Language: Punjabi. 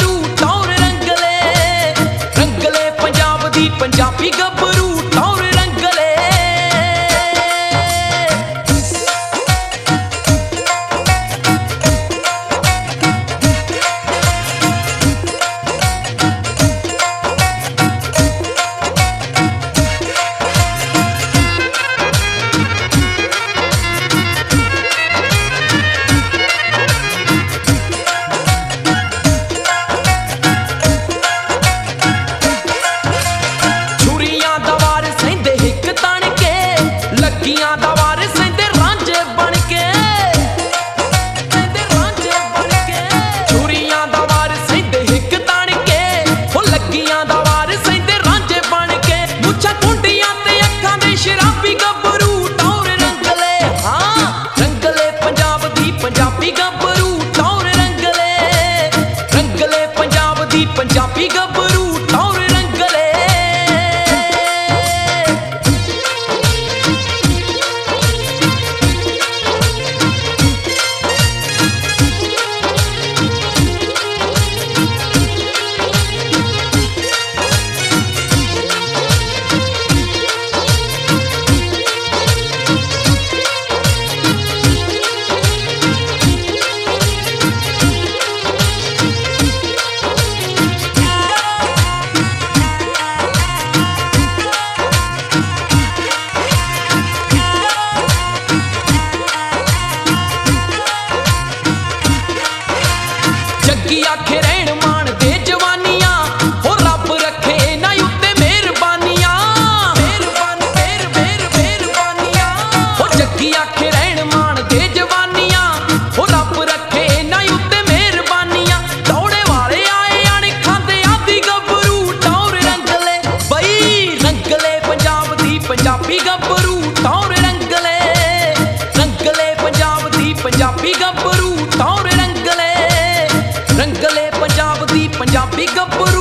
ਗੱਭਰੂ ਟੌਰ ਰੰਗਲੇ, ਰੰਗਲੇ ਪੰਜਾਬ ਦੀ ਪੰਜਾਬੀ ਗੱਭਰੂ ਟੌਰ ਰੰਗਲੇ। ਲੱਗੀਆਂ ਦਾ ਵਾਰ ਸਹਿੰਦੇ ਰਾਂਝੇ ਬਣ ਕੇ, ਸਹਿੰਦੇ ਰਾਂਝੇ ਬਣ ਕੇ। ਛੁਰੀਆਂ ਦਾ ਵਾਰ ਸਹਿੰਦੇ ਹਿੱਕ ਤਣ ਕੇ, ਉਹ ਲੱਗੀਆਂ ਦਾ ਵਾਰ ਸਹਿੰਦੇ ਰਾਂਝੇ ਬਣ ਕੇ। ਮੁੱਛਾਂ ਕੁੰਡੀਆਂ ਤੇ ਅੱਖਾਂ ਦੇ ਸ਼ਰਾਬੀ ਗੱਭਰੂ ਟੌਰ ਰੰਗਲੇ। ਹਾਂ ਰੰਗਲੇ ਪੰਜਾਬ ਦੀ ਪੰਜਾਬੀ ਗੱਭਰੂ ਟੌਰ ਰੰਗਲੇ, ਰੰਗਲੇ ਪੰਜਾਬ ਦੀ ਪੰਜਾਬੀ ਗੱਭਰੂ ਟੌਰ ਰੰਗਲੇ। ਜੱਗੀ ਆਖੇ ਰਹਿਣ ਮਾਣ ਦੇ ਜਵਾਨੀਆਂ, ਹੋ ਰੱਬ ਰੱਖੇ ਇਹਨਾਂ ਉੱਤੇ ਮਿਹਰਬਾਨੀਆਂ, ਮਿਹਰਬਾਨੀਆਂ। ਹੋ ਜੱਗੀ ਆਖੇ ਰਹਿਣ ਮਾਣ ਦੇ ਜਵਾਨੀਆਂ, ਹੋ ਰੱਬ ਰੱਖੇ ਇਹਨਾਂ ਉੱਤੇ ਮਿਹਰਬਾਨੀਆਂ। ਦੌੜੇ ਵਾਲੇ ਆਏ ਅਣਖਾਂ ਦੇ ਆਦੀ ਗੱਭਰੂ ਟੌਰ ਰੰਗਲੇ, ਬਈ ਰੰਗਲੇ ਪੰਜਾਬ ਦੀ ਪੰਜਾਬੀ ਗੱਭਰੂ ਟੌਰ ਰੰਗਲੇ, ਰੰਗਲੇ ਪੰਜਾਬ ਦੀ ਪੰਜਾਬੀ ਗੱਭਰੂ ਟੌਰ ਰੰਗਲੇ, ਰੰਗਲੇ ਪੰਜਾਬ ਦੀ ਪੰਜਾਬੀ ਗੱਭਰੂ।